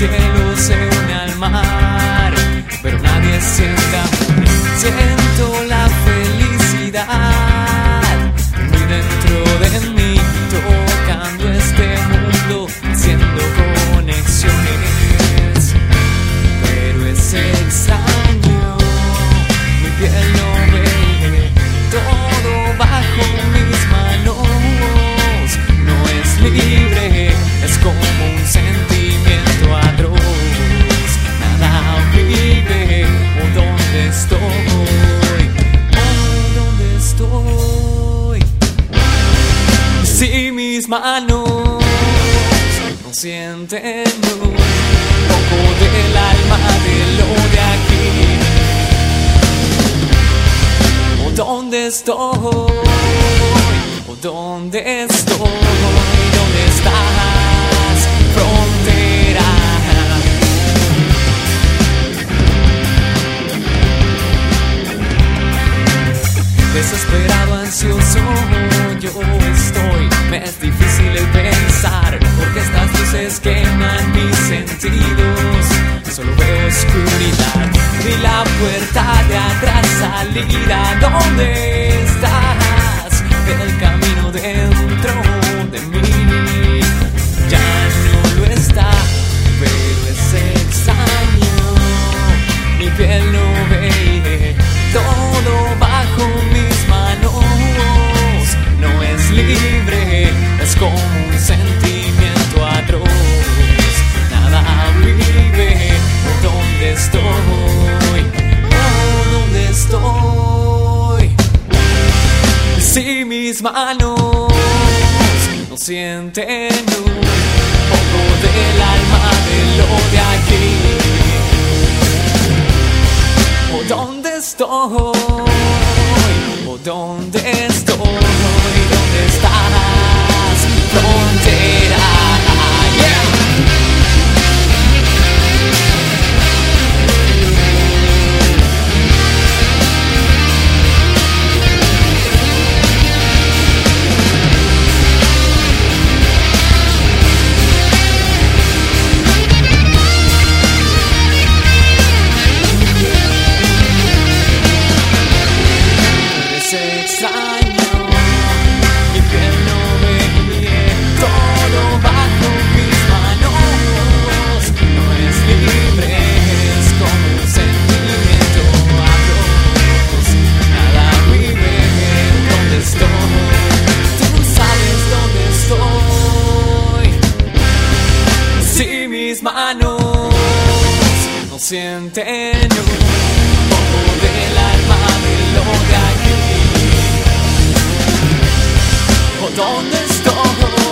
cielo se une al mar, pero nadie sienta. Siento la felicidad muy dentro de mí, tocando este mundo, haciendo conexiones. Pero es extraño, mi piel no ve, todo bajo mis manos. No es libre, es como un sentimiento atroz. Nada vive, oh, ¿dónde estoy? Oh, ¿dónde estoy? Si mis manos no sienten un poco del alma de lo de aquí. Oh, ¿dónde estoy? Oh, ¿dónde estoy? ¿Dónde estás, frontera? Desesperado, ansioso, yo estoy. Me es difícil el pensar, porque estas luces queman mis sentidos. Solo veo oscuridad y la puerta de atrás salida. ¿Dónde estás? El camino dentro de mí ya no lo está, pero es extraño. Mi piel no ve, todo bajo mis manos. No es libre, es como un sentimiento atroz. Nada vive, oh, ¿dónde estoy? Oh, ¿dónde estoy? Si mis manos no sienten un poco del alma de lo de aquí. Oh, ¿dónde estoy? Oh, ¿dónde estoy? ¿Dónde estás, frontera? Yeah. Mis manos no sienten un poco del alma de lo de aquí. ¿O dónde estoy?